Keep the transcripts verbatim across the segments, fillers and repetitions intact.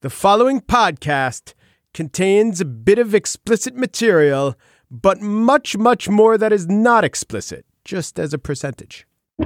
The following podcast contains a bit of explicit material, but much, much more that is not explicit, just as a percentage.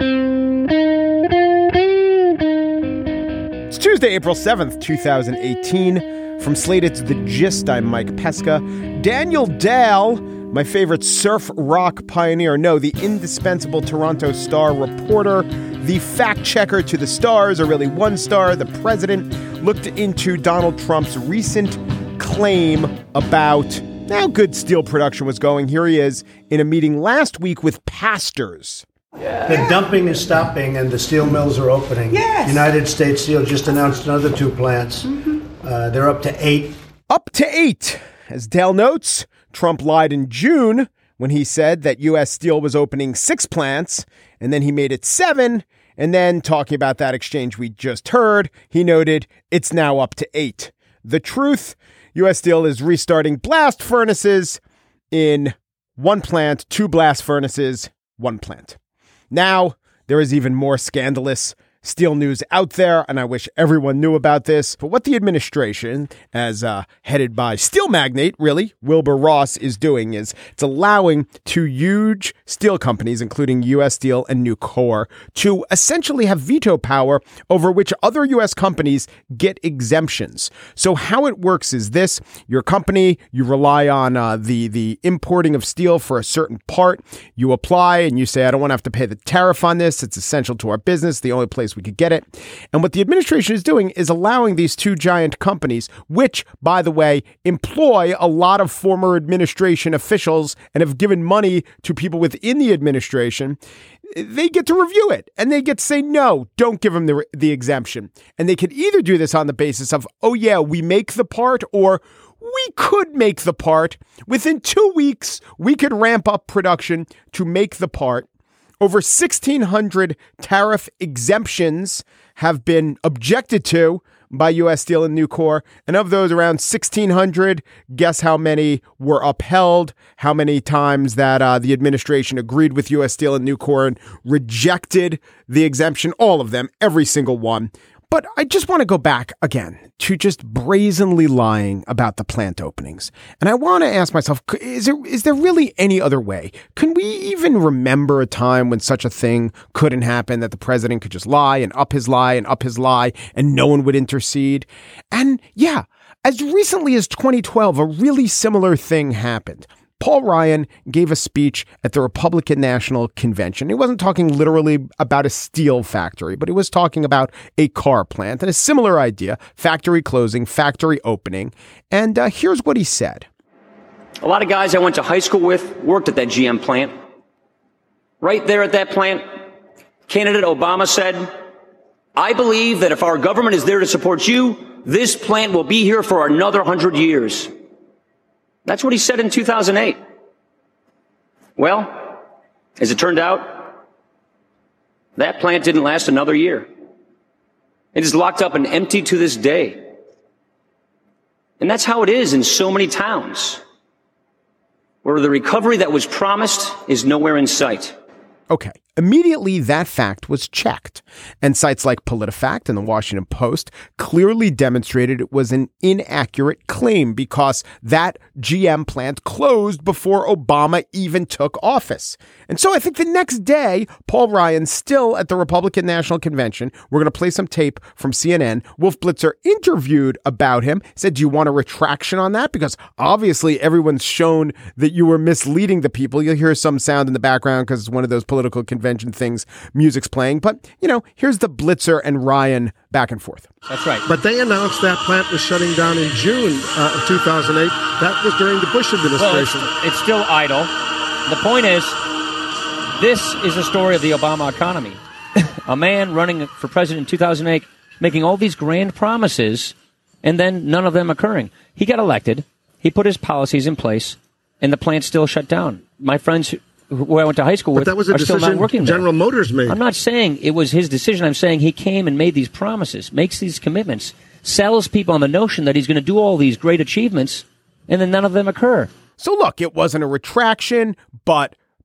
It's Tuesday, April seventh, twenty eighteen. From Slate, it's The Gist. I'm Mike Pesca. Daniel Dale, my favorite surf rock pioneer, no, the indispensable Toronto Star reporter, the fact checker to the stars, or really one star, the president, looked into Donald Trump's recent claim about how good steel production was going. Here he is in a meeting last week with pastors. Yeah. The dumping is stopping and the steel mills are opening. Yes. United States Steel just announced another two plants. Mm-hmm. Uh, they're up to eight. Up to eight. As Dale notes, Trump lied in June when he said that U S Steel was opening six plants, and then he made it seven. And then, talking about that exchange we just heard, he noted it's now up to eight. The truth, U S Steel is restarting blast furnaces in one plant, two blast furnaces, one plant. Now, there is even more scandalous steel news out there, and I wish everyone knew about this. But what the administration, as uh, headed by steel magnate, really, Wilbur Ross, is doing is it's allowing two huge steel companies, including U S Steel and Nucor, to essentially have veto power over which other U S companies get exemptions. So how it works is this: your company, you rely on uh, the, the importing of steel for a certain part. You apply and you say, I don't want to have to pay the tariff on this. It's essential to our business. The only place we could get it. And what the administration is doing is allowing these two giant companies, which, by the way, employ a lot of former administration officials and have given money to people within the administration, they get to review it and they get to say, no, don't give them the, the exemption. And they can either do this on the basis of, oh, yeah, we make the part, or we could make the part. Within two weeks, we could ramp up production to make the part. Over sixteen hundred tariff exemptions have been objected to by U S Steel and Nucor. And of those around sixteen hundred, guess how many were upheld, how many times that uh, the administration agreed with U S Steel and Nucor and rejected the exemption? All of them, every single one. But I just want to go back again to just brazenly lying about the plant openings. And I want to ask myself, is there is there really any other way? Can we even remember a time when such a thing couldn't happen, that the president could just lie and up his lie and up his lie and no one would intercede? And yeah, as recently as twenty twelve, a really similar thing happened. Paul Ryan gave a speech at the Republican National Convention. He wasn't talking literally about a steel factory, but he was talking about a car plant and a similar idea: factory closing, factory opening. And uh, here's what he said. A lot of guys I went to high school with worked at that G M plant. Right there at that plant, candidate Obama said, I believe that if our government is there to support you, this plant will be here for another hundred years. That's what he said in two thousand eight. Well, as it turned out, that plant didn't last another year. It is locked up and empty to this day. And that's how it is in so many towns, where the recovery that was promised is nowhere in sight. Okay. Immediately, that fact was checked, and sites like PolitiFact and the Washington Post clearly demonstrated it was an inaccurate claim, because that G M plant closed before Obama even took office. And so I think the next day, Paul Ryan, still at the Republican National Convention, we're going to play some tape from C N N. Wolf Blitzer interviewed about him, said, do you want a retraction on that? Because obviously everyone's shown that you were misleading the people. You'll hear some sound in the background because it's one of those political conventions things, music's playing. But, you know, here's the Blitzer and Ryan back and forth. That's right. But they announced that plant was shutting down in June uh, of two thousand eight. That was during the Bush administration. Well, it's, it's still idle. The point is, this is a story of the Obama economy. A man running for president in two thousand eight, making all these grand promises, and then none of them occurring. He got elected. He put his policies in place, and the plant still shut down. My friends who I went to high school but with that was a are still decision not working General there. Motors made. I'm not saying it was his decision. I'm saying he came and made these promises, makes these commitments, sells people on the notion that he's going to do all these great achievements, and then none of them occur. So look, it wasn't a retraction, but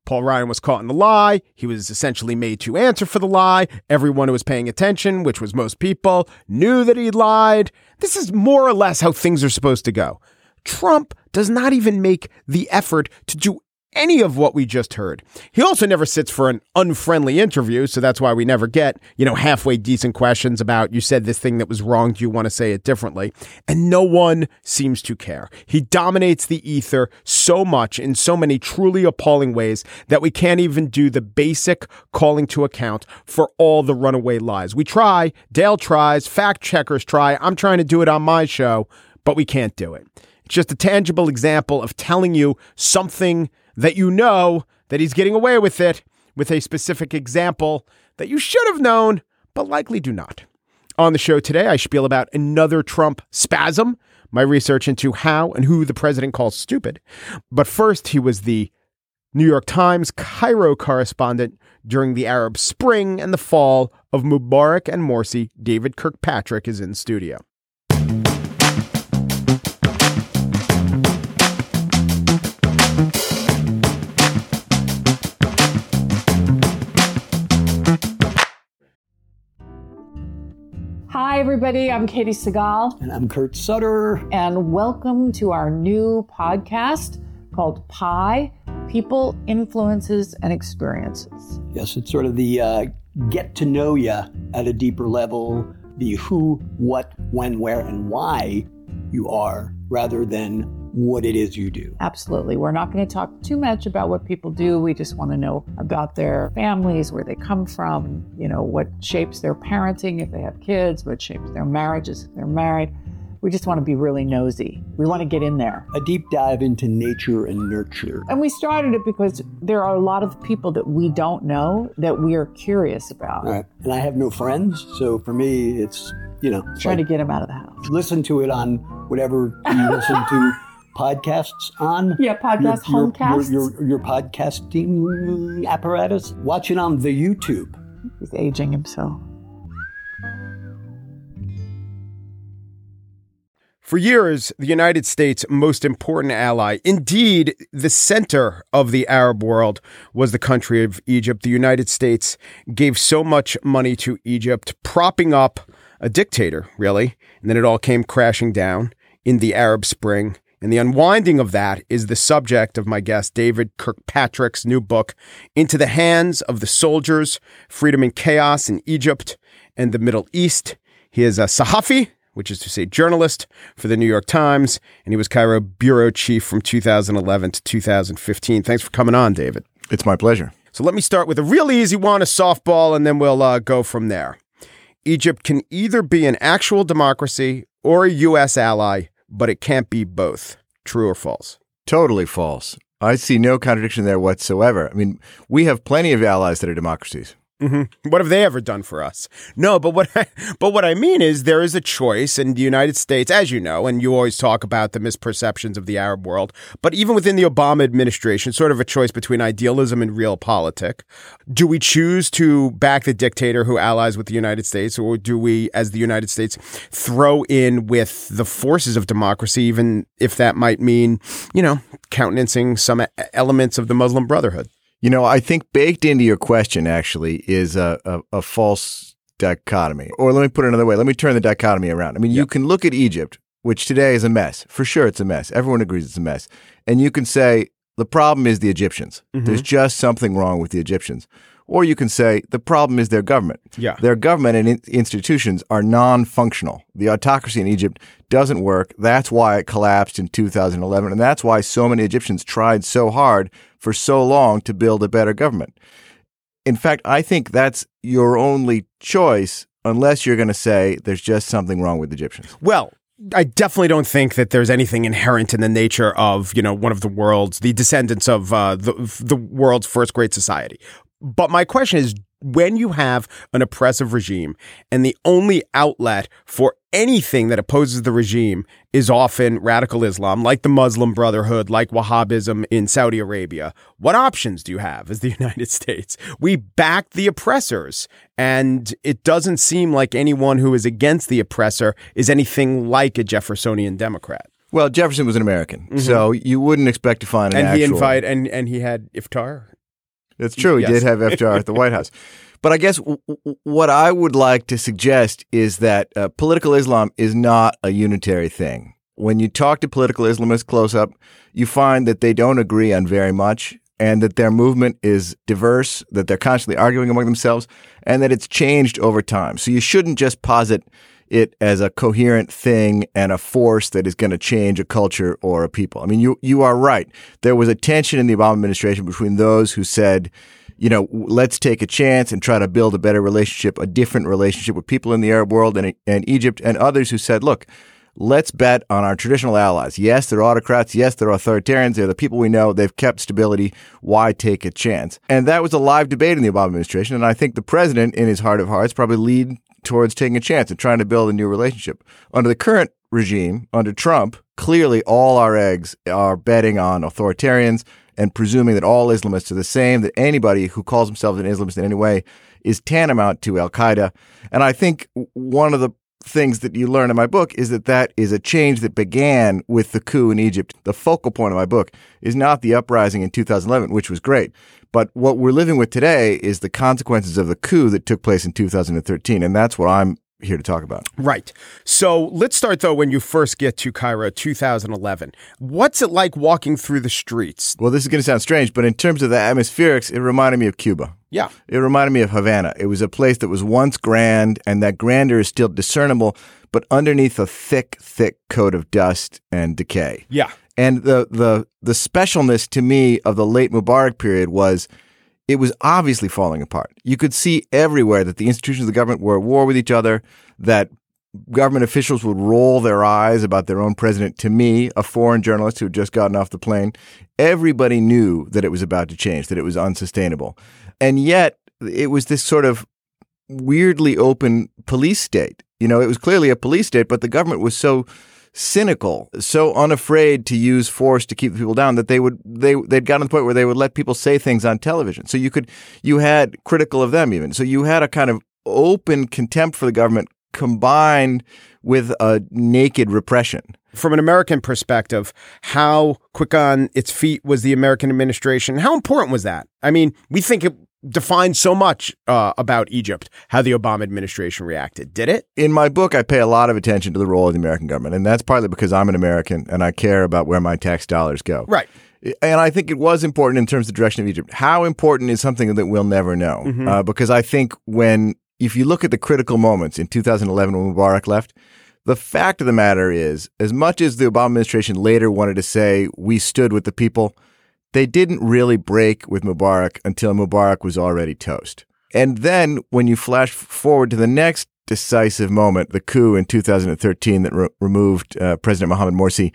Paul Ryan was caught in the lie. He was essentially made to answer for the lie. Everyone who was paying attention, which was most people, knew that he lied. This is more or less how things are supposed to go. Trump does not even make the effort to do any of what we just heard. He also never sits for an unfriendly interview, so that's why we never get, you know, halfway decent questions about, you said this thing that was wrong, do you want to say it differently? And no one seems to care. He dominates the ether so much in so many truly appalling ways that we can't even do the basic calling to account for all the runaway lies. We try, Dale tries, fact checkers try, I'm trying to do it on my show, but we can't do it. It's just a tangible example of telling you something that you know that he's getting away with it, with a specific example that you should have known, but likely do not. On the show today, I spiel about another Trump spasm, my research into how and who the president calls stupid. But first, he was the New York Times Cairo correspondent during the Arab Spring and the fall of Mubarak and Morsi. David Kirkpatrick is in studio. Hi, everybody. I'm Katie Segal. And I'm Kurt Sutter. And welcome to our new podcast called Pi, People, Influences, and Experiences. Yes, it's sort of the uh, get to know you at a deeper level, the who, what, when, where, and why you are, rather than what it is you do. Absolutely. We're not going to talk too much about what people do. We just want to know about their families, where they come from, you know, what shapes their parenting if they have kids, what shapes their marriages if they're married. We just want to be really nosy. We want to get in there. A deep dive into nature and nurture. And we started it because there are a lot of people that we don't know that we are curious about. All right. And I have no friends, so for me, it's, you know. Trying like, to get them out of the house. Listen to it on whatever you listen to podcasts on. Yeah, podcast, your, homecasts. Your, your, your podcasting apparatus. Watch it on the YouTube. He's aging himself. For years, the United States' most important ally, indeed the center of the Arab world, was the country of Egypt. The United States gave so much money to Egypt, propping up a dictator, really, and then it all came crashing down in the Arab Spring. And the unwinding of that is the subject of my guest, David Kirkpatrick's new book, Into the Hands of the Soldiers, Freedom and Chaos in Egypt and the Middle East. He is a Sahafi, which is to say journalist for the New York Times, and he was Cairo bureau chief from two thousand eleven to two thousand fifteen. Thanks for coming on, David. It's my pleasure. So let me start with a real easy one, a softball, and then we'll uh, go from there. Egypt can either be an actual democracy or a U S ally, but it can't be both. True or false? Totally false. I see no contradiction there whatsoever. I mean, we have plenty of allies that are democracies. Mm-hmm. What have they ever done for us? No, but what I, but what I mean is there is a choice in the United States, as you know, and you always talk about the misperceptions of the Arab world, but even within the Obama administration, sort of a choice between idealism and realpolitik. Do we choose to back the dictator who allies with the United States, or do we, as the United States, throw in with the forces of democracy, even if that might mean, you know, countenancing some elements of the Muslim Brotherhood? You know, I think baked into your question, actually, is a, a, a false dichotomy. Or let me put it another way. Let me turn the dichotomy around. I mean, yep. You can look at Egypt, which today is a mess. For sure, it's a mess. Everyone agrees it's a mess. And you can say, the problem is the Egyptians. Mm-hmm. There's just something wrong with the Egyptians. Or you can say, the problem is their government. Yeah. Their government and in- institutions are non-functional. The autocracy in Egypt doesn't work. That's why it collapsed in two thousand eleven. And that's why so many Egyptians tried so hard for so long to build a better government. In fact, I think that's your only choice unless you're going to say there's just something wrong with Egyptians. Well, I definitely don't think that there's anything inherent in the nature of, you know, one of the world's, the descendants of uh, the, the world's first great society. But my question is, when you have an oppressive regime and the only outlet for anything that opposes the regime is often radical Islam, like the Muslim Brotherhood, like Wahhabism in Saudi Arabia, what options do you have as the United States? We back the oppressors, and it doesn't seem like anyone who is against the oppressor is anything like a Jeffersonian Democrat. Well, Jefferson was an American, mm-hmm. so you wouldn't expect to find an and actual... he invite and and he had iftar. It's true. He Yes. did have F D R at the White House. But I guess w- w- what I would like to suggest is that uh, political Islam is not a unitary thing. When you talk to political Islamists close up, you find that they don't agree on very much, and that their movement is diverse, that they're constantly arguing among themselves, and that it's changed over time. So you shouldn't just posit it as a coherent thing and a force that is going to change a culture or a people. I mean, you you are right. There was a tension in the Obama administration between those who said, you know, let's take a chance and try to build a better relationship, a different relationship with people in the Arab world and, and Egypt, and others who said, look, let's bet on our traditional allies. Yes, they're autocrats. Yes, they're authoritarians. They're the people we know. They've kept stability. Why take a chance? And that was a live debate in the Obama administration. And I think the president, in his heart of hearts, probably lead towards taking a chance and trying to build a new relationship. Under the current regime, under Trump, clearly all our eggs are betting on authoritarians and presuming that all Islamists are the same, that anybody who calls himself an Islamist in any way is tantamount to al-Qaeda. And I think one of the things that you learn in my book is that that is a change that began with the coup in Egypt. The focal point of my book is not the uprising in two thousand eleven, which was great, but what we're living with today is the consequences of the coup that took place in two thousand thirteen, and that's what I'm here to talk about. Right. So let's start, though, when you first get to Cairo, two thousand eleven. What's it like walking through the streets? Well, this is going to sound strange, but in terms of the atmospherics, it reminded me of Cuba. Yeah. It reminded me of Havana. It was a place that was once grand, and that grandeur is still discernible, but underneath a thick, thick coat of dust and decay. Yeah. And the the the specialness to me of the late Mubarak period was it was obviously falling apart. You could see everywhere that the institutions of the government were at war with each other, that government officials would roll their eyes about their own president. To me, a foreign journalist who had just gotten off the plane, everybody knew that it was about to change, that it was unsustainable. And yet it was this sort of weirdly open police state. You know, it was clearly a police state, but the government was so cynical, so unafraid to use force to keep people down that they would they they'd gotten to the point where they would let people say things on television. So you could you had critical of them even. So you had a kind of open contempt for the government combined with a naked repression. From an American perspective, how quick on its feet was the American administration? How important was that? I mean, we think it defined so much uh, about Egypt, how the Obama administration reacted. Did it? In my book, I pay a lot of attention to the role of the American government, and that's partly because I'm an American and I care about where my tax dollars go. Right. And I think it was important in terms of the direction of Egypt. How important is something that we'll never know? Mm-hmm. Uh, because I think when, if you look at the critical moments in two thousand eleven when Mubarak left, the fact of the matter is, as much as the Obama administration later wanted to say we stood with the people, they didn't really break with Mubarak until Mubarak was already toast. And then when you flash forward to the next decisive moment, the coup in two thousand thirteen that re- removed uh, President Mohamed Morsi,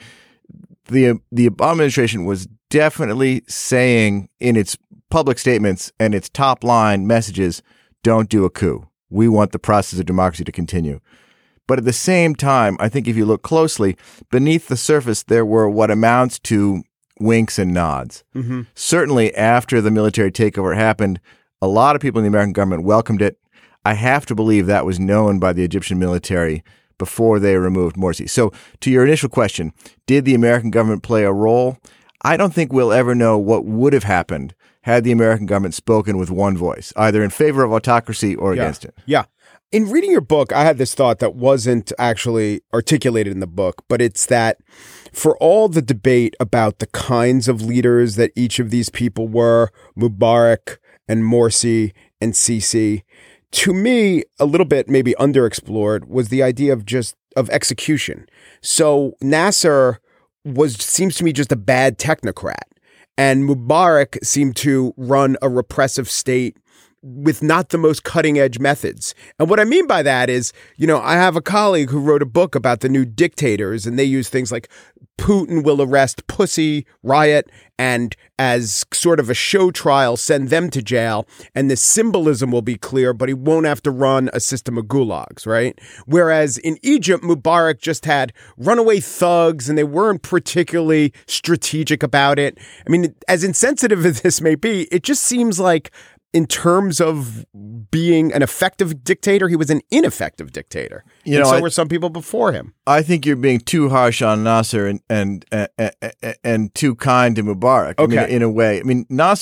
the the Obama administration was definitely saying in its public statements and its top line messages, don't do a coup. We want the process of democracy to continue. But at the same time, I think if you look closely, beneath the surface, there were what amounts to winks and nods. Mm-hmm. Certainly after the military takeover happened, a lot of people in the American government welcomed it. I have to believe that was known by the Egyptian military before they removed Morsi. So to your initial question, did the American government play a role? I don't think we'll ever know what would have happened had the American government spoken with one voice, either in favor of autocracy or yeah. against it. Yeah. In reading your book, I had this thought that wasn't actually articulated in the book, but it's that for all the debate about the kinds of leaders that each of these people were, Mubarak and Morsi and Sisi, to me, a little bit maybe underexplored was the idea of just of execution. So Nasser was seems to me just a bad technocrat, and Mubarak seemed to run a repressive state with not the most cutting edge methods. And what I mean by that is, you know, I have a colleague who wrote a book about the new dictators, and they use things like Putin will arrest Pussy Riot and as sort of a show trial, send them to jail. And the symbolism will be clear, but he won't have to run a system of gulags, right? Whereas in Egypt, Mubarak just had runaway thugs and they weren't particularly strategic about it. I mean, as insensitive as this may be, it just seems like in terms of being an effective dictator, he was an ineffective dictator. You and know, so I, were some people before him. I think you're being too harsh on Nasser and and and, and too kind to Mubarak. Okay. I mean, in a way, I mean, Nasser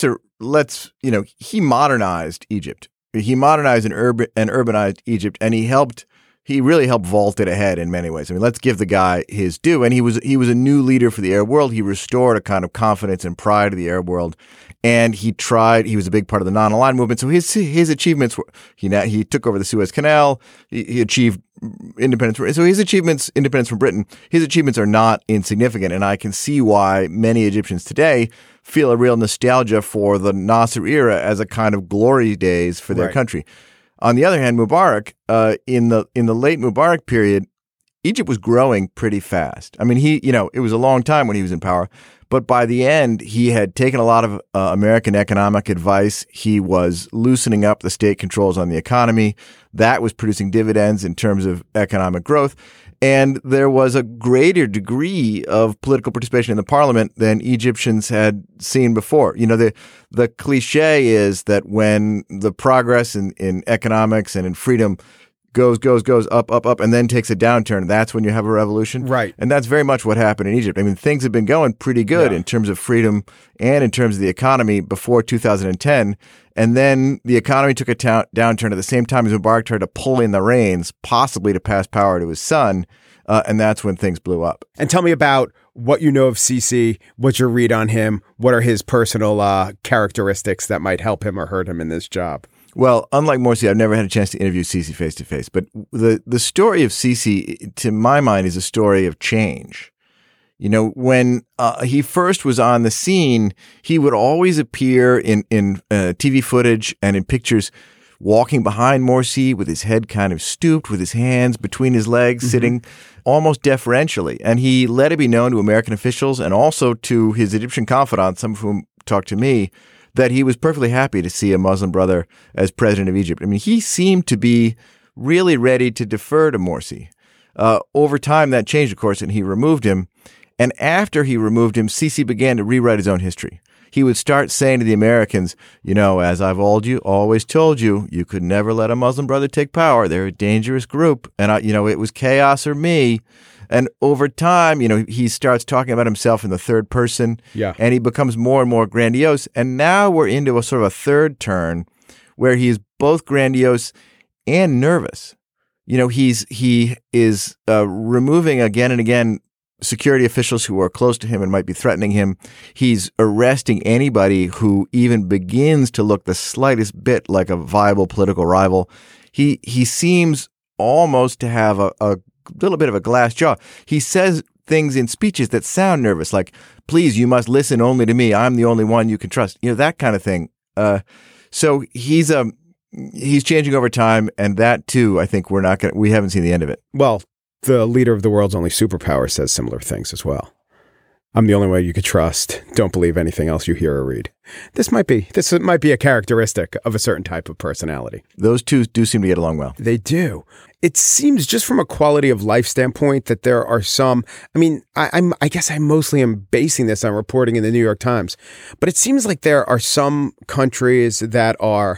let's, you know, he modernized Egypt. He modernized and, urban, and urbanized Egypt, and he helped, he really helped vault it ahead in many ways. I mean, let's give the guy his due. And he was he was a new leader for the Arab world. He restored a kind of confidence and pride to the Arab world. And he tried, he was a big part of the non-aligned movement. So his his achievements were, he he took over the Suez Canal, he, he achieved independence. So his achievements, independence from Britain, his achievements are not insignificant. And I can see why many Egyptians today feel a real nostalgia for the Nasser era as a kind of glory days for their Right. country. On the other hand, Mubarak, uh, in the in the late Mubarak period, Egypt was growing pretty fast. I mean, he, you know, it was a long time when he was in power, but by the end, he had taken a lot of uh, American economic advice. He was loosening up the state controls on the economy. That was producing dividends in terms of economic growth. And there was a greater degree of political participation in the parliament than Egyptians had seen before. You know, the the cliche is that when the progress in, in economics and in freedom goes, goes, goes up, up, up, and then takes a downturn, that's when you have a revolution. Right. And that's very much what happened in Egypt. I mean, things have been going pretty good Yeah. in terms of freedom and in terms of the economy before two thousand ten. And then the economy took a ta- downturn at the same time as Mubarak tried to pull in the reins, possibly to pass power to his son. Uh, and that's when things blew up. And tell me about what you know of Sisi, what's your read on him, what are his personal uh, characteristics that might help him or hurt him in this job? Well, unlike Morsi, I've never had a chance to interview Sisi face to face. But the, the story of Sisi, to my mind, is a story of change. You know, when uh, he first was on the scene, he would always appear in, in uh, T V footage and in pictures walking behind Morsi with his head kind of stooped, with his hands between his legs, mm-hmm. sitting almost deferentially. And he let it be known to American officials and also to his Egyptian confidants, some of whom talked to me, that he was perfectly happy to see a Muslim brother as president of Egypt. I mean, he seemed to be really ready to defer to Morsi. Uh, over time, that changed, of course, and he removed him. And after he removed him, Sisi began to rewrite his own history. He would start saying to the Americans, you know, as I've told you, always told you, you could never let a Muslim brother take power. They're a dangerous group. And, I, you know, it was chaos or me. And over time, you know, he starts talking about himself in the third person. Yeah. And he becomes more and more grandiose. And now we're into a sort of a third turn where he is both grandiose and nervous. You know, he's he is uh, removing again and again security officials who are close to him and might be threatening him. He's arresting anybody who even begins to look the slightest bit like a viable political rival. He he seems almost to have a, a little bit of a glass jaw. He says things in speeches that sound nervous, like, please, you must listen only to me. I'm the only one you can trust. You know, that kind of thing. Uh, so he's a, he's changing over time. And that too, I think we're not going to, we haven't seen the end of it. Well, the leader of the world's only superpower says similar things as well. I'm the only one you could trust. Don't believe anything else you hear or read. This might be this might be a characteristic of a certain type of personality. Those two do seem to get along well. They do. It seems just from a quality of life standpoint that there are some. I mean, I, I'm. I guess I mostly am basing this on reporting in the New York Times, but it seems like there are some countries that are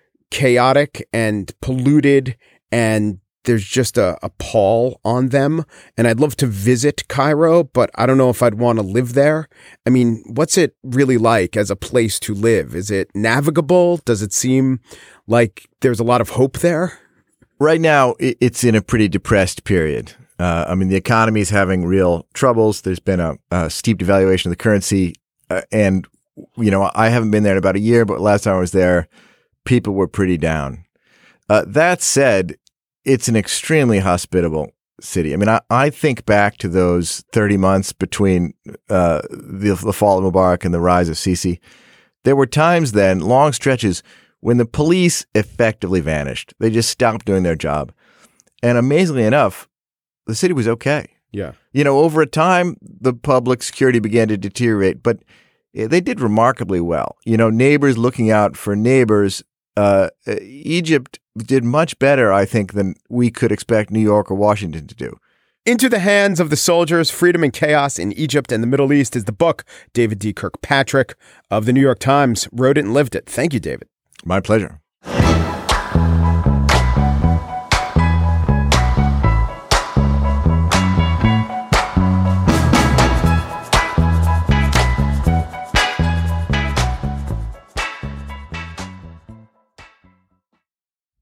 chaotic and polluted and there's just a, a pall on them. And I'd love to visit Cairo, but I don't know if I'd want to live there. I mean, what's it really like as a place to live? Is it navigable? Does it seem like there's a lot of hope there? Right now, it's in a pretty depressed period. Uh, I mean, the economy is having real troubles. There's been a, a steep devaluation of the currency. Uh, and, you know, I haven't been there in about a year, but last time I was there, people were pretty down. Uh, that said, it's an extremely hospitable city. I mean, I, I think back to those thirty months between uh, the, the fall of Mubarak and the rise of Sisi. There were times then, long stretches, when the police effectively vanished. They just stopped doing their job. And amazingly enough, the city was okay. Yeah. You know, over a time, the public security began to deteriorate, but they did remarkably well. You know, neighbors looking out for neighbors. Uh, Egypt did much better, I think, than we could expect New York or Washington to do. Into the Hands of the Soldiers, Freedom and Chaos in Egypt and the Middle East is the book. David D. Kirkpatrick of the New York Times wrote it and lived it. Thank you, David. My pleasure.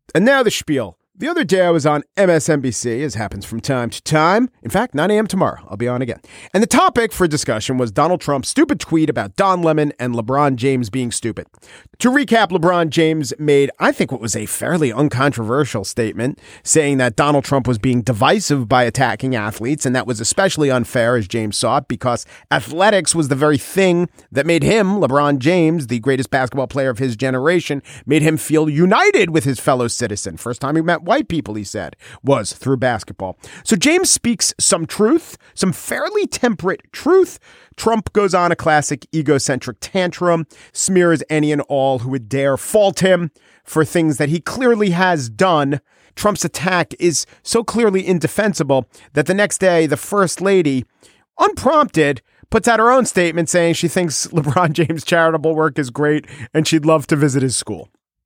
And now the spiel. The other day I was on M S N B C, as happens from time to time. In fact, nine a.m. tomorrow, I'll be on again. And the topic for discussion was Donald Trump's stupid tweet about Don Lemon and LeBron James being stupid. To recap, LeBron James made, I think, what was a fairly uncontroversial statement, saying that Donald Trump was being divisive by attacking athletes, and that was especially unfair, as James saw it, because athletics was the very thing that made him, LeBron James, the greatest basketball player of his generation, made him feel united with his fellow citizen. First time he met white people, he said, was through basketball. So James speaks some truth, some fairly temperate truth. Trump goes on a classic egocentric tantrum, smears any and all who would dare fault him for things that he clearly has done. Trump's attack is so clearly indefensible that the next day, the first lady, unprompted, puts out her own statement saying she thinks LeBron James' charitable work is great and she'd love to visit his school.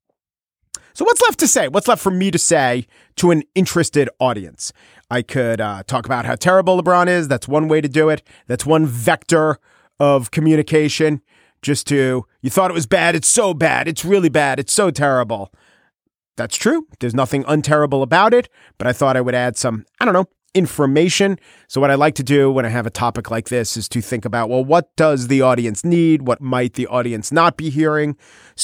So what's left to say? What's left for me to say to an interested audience? I could uh, talk about how terrible LeBron is. That's one way to do it. That's one vector of communication. Just to, you thought it was bad. It's so bad. It's really bad. It's so terrible. That's true. There's nothing unterrible about it. But I thought I would add some, I don't know, information. So what I like to do when I have a topic like this is to think about, well, what does the audience need? What might the audience not be hearing?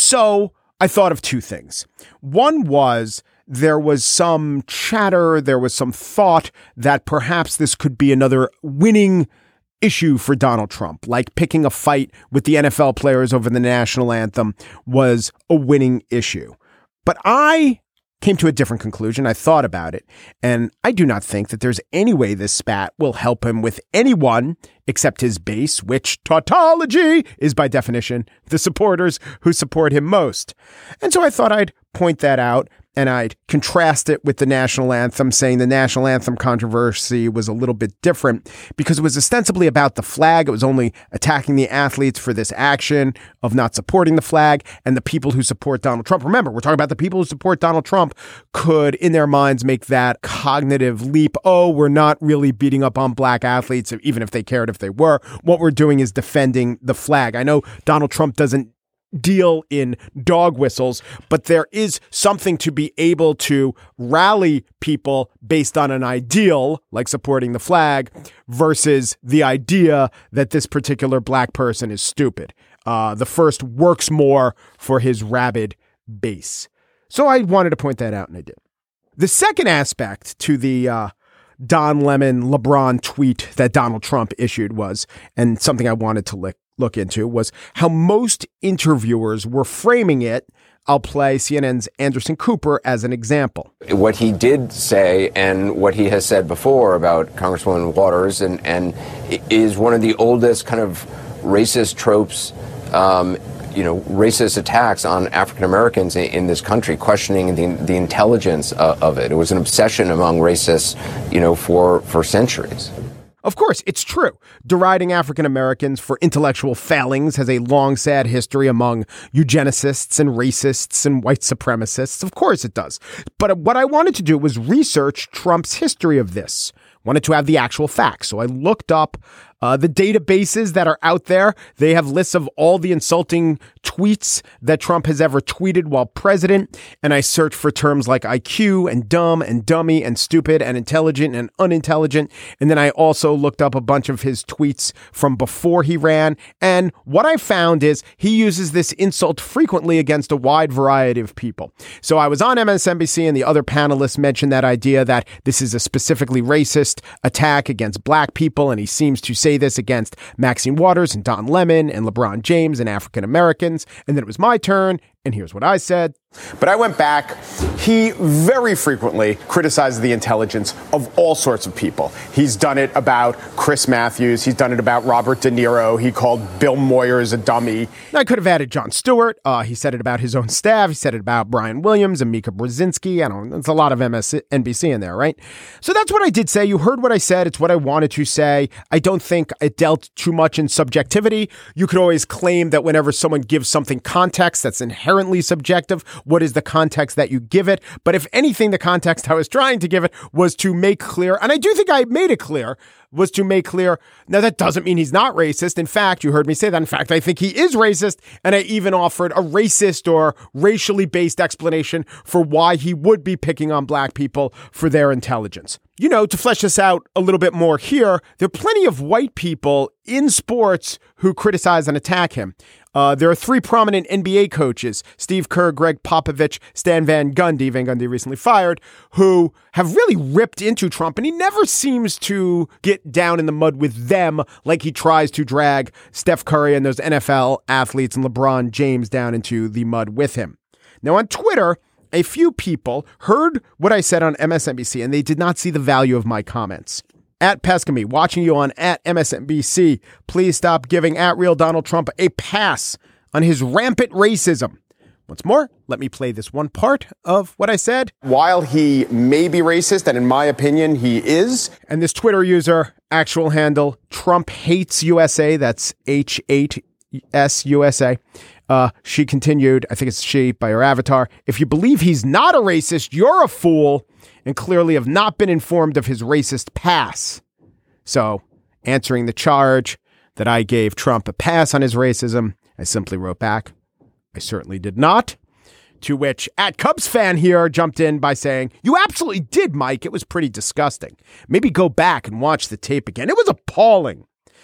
So I thought of two things. One was there was some chatter, there was some thought that perhaps this could be another winning issue for Donald Trump, like picking a fight with the N F L players over the national anthem was a winning issue. But I came to a different conclusion. I thought about it, and I do not think that there's any way this spat will help him with anyone except his base, which tautology is by definition the supporters who support him most. And so I thought I'd point that out, and I'd contrast it with the national anthem, saying the national anthem controversy was a little bit different because it was ostensibly about the flag. It was only attacking the athletes for this action of not supporting the flag, and the people who support Donald Trump. Remember, we're talking about the people who support Donald Trump could, in their minds, make that cognitive leap. Oh, we're not really beating up on black athletes, even if they cared if they were. What we're doing is defending the flag. I know Donald Trump doesn't deal in dog whistles, but there is something to be able to rally people based on an ideal, like supporting the flag, versus the idea that this particular black person is stupid. Uh, the first works more for his rabid base. So I wanted to point that out, and I did. The second aspect to the uh, Don Lemon LeBron tweet that Donald Trump issued was, and something I wanted to lick look into, was how most interviewers were framing it. I'll play C N N's Anderson Cooper as an example. What he did say and what he has said before about Congresswoman Waters and, and is one of the oldest kind of racist tropes, um, you know, racist attacks on African Americans in, in this country, questioning the, the intelligence uh, of it. It was an obsession among racists, you know, for, for centuries. Of course, it's true. Deriding African Americans for intellectual failings has a long, sad history among eugenicists and racists and white supremacists. Of course it does. But what I wanted to do was research Trump's history of this. Wanted to have the actual facts. So I looked up uh, the databases that are out there. They have lists of all the insulting tweets that Trump has ever tweeted while president. And I searched for terms like I Q and dumb and dummy and stupid and intelligent and unintelligent. And then I also looked up a bunch of his tweets from before he ran. And what I found is he uses this insult frequently against a wide variety of people. So I was on M S N B C and the other panelists mentioned that idea that this is a specifically racist attack against black people. And he seems to say this against Maxine Waters and Don Lemon and LeBron James and African Americans. And then it was my turn. And here's what I said. But I went back. He very frequently criticizes the intelligence of all sorts of people. He's done it about Chris Matthews. He's done it about Robert De Niro. He called Bill Moyers a dummy. I could have added Jon Stewart. Uh, he said it about his own staff. He said it about Brian Williams and Mika Brzezinski. I don't know. There's a lot of M S N B C in there, right? So that's what I did say. You heard what I said. It's what I wanted to say. I don't think it dealt too much in subjectivity. You could always claim that whenever someone gives something context that's inherent inherently subjective. What is the context that you give it? But if anything, the context I was trying to give it was to make clear, and I do think I made it clear, was to make clear, now that doesn't mean he's not racist. In fact, you heard me say that. In fact, I think he is racist. And I even offered a racist or racially based explanation for why he would be picking on black people for their intelligence. You know, to flesh this out a little bit more here, there are plenty of white people in sports who criticize and attack him. Uh, there are three prominent N B A coaches, Steve Kerr, Greg Popovich, Stan Van Gundy, Van Gundy recently fired, who have really ripped into Trump, and he never seems to get down in the mud with them like he tries to drag Steph Curry and those N F L athletes and LeBron James down into the mud with him. Now on Twitter, a few people heard what I said on M S N B C, and they did not see the value of my comments. At Pescamy, watching you on at M S N B C, please stop giving at real Donald Trump a pass on his rampant racism. Once more, let me play this one part of what I said. While he may be racist, and in my opinion, he is. And this Twitter user, actual handle, Trump Hates U S A, that's H eight S U S A. Uh, she continued, I think it's she by her avatar, if you believe he's not a racist, you're a fool and clearly have not been informed of his racist past. So, answering the charge that I gave Trump a pass on his racism, I simply wrote back, I certainly did not. To which, at Cubs fan here jumped in by saying, you absolutely did, Mike. It was pretty disgusting. Maybe go back and watch the tape again. It was appalling.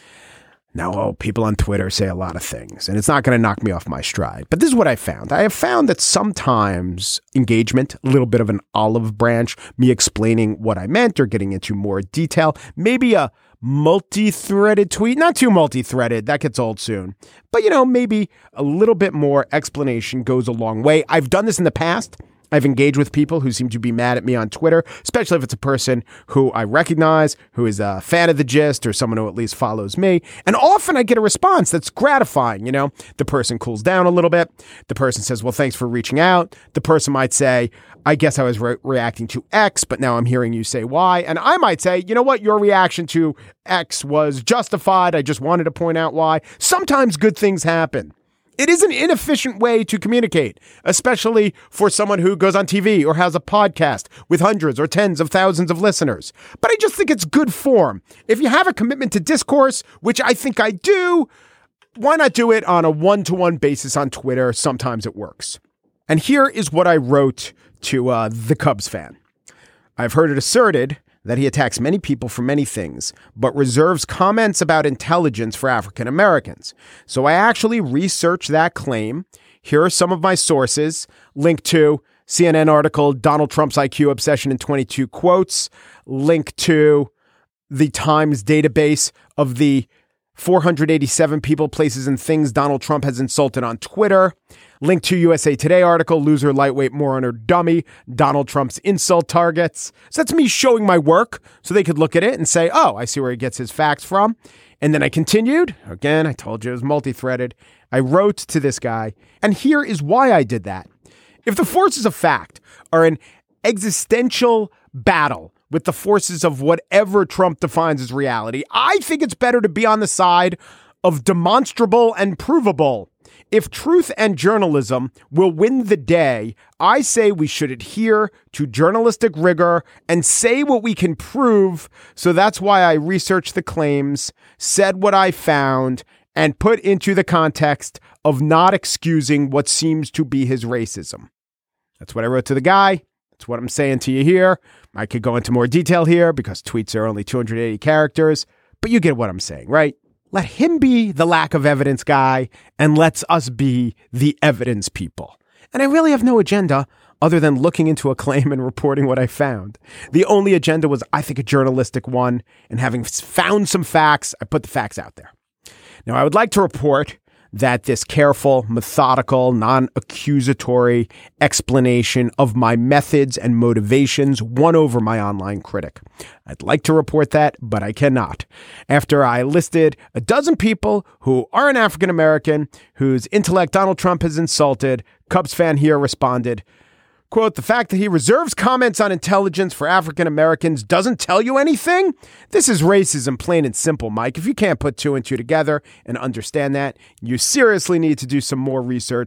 Now, oh, people on Twitter say a lot of things, and it's not going to knock me off my stride. But this is what I found. I have found that sometimes engagement, a little bit of an olive branch, me explaining what I meant or getting into more detail, maybe a multi-threaded tweet, not too multi-threaded, that gets old soon. But, you know, maybe a little bit more explanation goes a long way. I've done this in the past. I've engaged with people who seem to be mad at me on Twitter, especially if it's a person who I recognize, who is a fan of the gist or someone who at least follows me. And often I get a response that's gratifying. You know, the person cools down a little bit. The person says, well, thanks for reaching out. The person might say, I guess I was re- reacting to X, but now I'm hearing you say Y. And I might say, you know what? Your reaction to X was justified. I just wanted to point out Y. Sometimes good things happen. It is an inefficient way to communicate, especially for someone who goes on T V or has a podcast with hundreds or tens of thousands of listeners. But I just think it's good form. If you have a commitment to discourse, which I think I do, why not do it on a one-to-one basis on Twitter? Sometimes it works. And here is what I wrote to uh, the Cubs fan. I've heard it asserted that he attacks many people for many things, but reserves comments about intelligence for African Americans. So I actually researched that claim. Here are some of my sources. Link to C N N article, Donald Trump's I Q Obsession in twenty-two Quotes. Link to the Times database of the four hundred eighty-seven people, places, and things Donald Trump has insulted on Twitter. Link to U S A Today article, Loser, Lightweight, Moron, or Dummy, Donald Trump's insult targets. So that's me showing my work so they could look at it and say, oh, I see where he gets his facts from. And then I continued. Again, I told you it was multi-threaded. I wrote to this guy, and here is why I did that. If the forces of fact are an existential battle with the forces of whatever Trump defines as reality, I think it's better to be on the side of demonstrable and provable. If truth and journalism will win the day, I say we should adhere to journalistic rigor and say what we can prove. So that's why I researched the claims, said what I found, and put into the context of not excusing what seems to be his racism. That's what I wrote to the guy. That's what I'm saying to you here. I could go into more detail here because tweets are only two hundred eighty characters, but you get what I'm saying, right? Let him be the lack of evidence guy, and let's us be the evidence people. And I really have no agenda other than looking into a claim and reporting what I found. The only agenda was, I think, a journalistic one, and having found some facts, I put the facts out there. Now, I would like to report that this careful, methodical, non-accusatory explanation of my methods and motivations won over my online critic. I'd like to report that, but I cannot. After I listed a dozen people who aren't African American, whose intellect Donald Trump has insulted, Cubs fan here responded, quote, the fact that he reserves comments on intelligence for African Americans doesn't tell you anything? This is racism, plain and simple, Mike. If you can't put two and two together and understand that, you seriously need to do some more research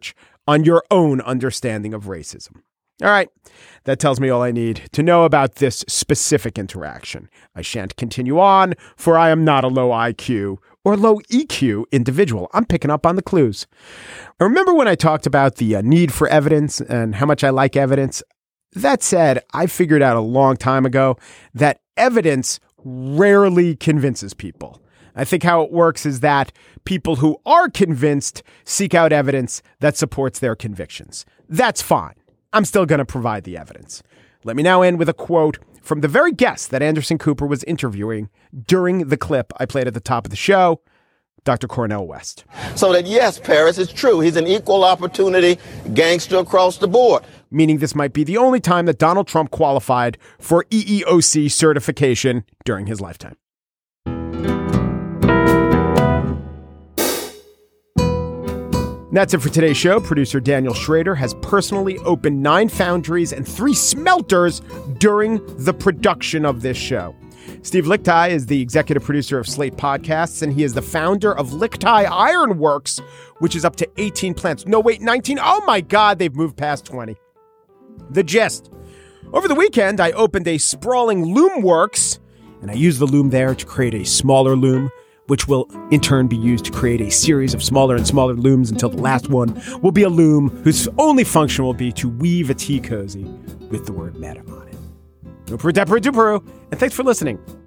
on your own understanding of racism. All right, that tells me all I need to know about this specific interaction. I shan't continue on, for I am not a low I Q or low E Q individual. I'm picking up on the clues. Remember when I talked about the uh, need for evidence and how much I like evidence? That said, I figured out a long time ago that evidence rarely convinces people. I think how it works is that people who are convinced seek out evidence that supports their convictions. That's fine. I'm still going to provide the evidence. Let me now end with a quote from the very guest that Anderson Cooper was interviewing during the clip I played at the top of the show, Doctor Cornel West. So that, yes, Paris, it's true. He's an equal opportunity gangster across the board. Meaning this might be the only time that Donald Trump qualified for E E O C certification during his lifetime. That's it for today's show. Producer Daniel Schrader has personally opened nine foundries and three smelters during the production of this show. Steve Lickteig is the executive producer of Slate Podcasts, and he is the founder of Lickteig Iron Works, which is up to eighteen plants. No, wait, nineteen? Oh my God, they've moved past twenty. The gist. Over the weekend, I opened a sprawling loom works, and I used the loom there to create a smaller loom, which will in turn be used to create a series of smaller and smaller looms until the last one will be a loom whose only function will be to weave a tea cozy with the word meta on it. No Peru, Peru, Peru, and thanks for listening.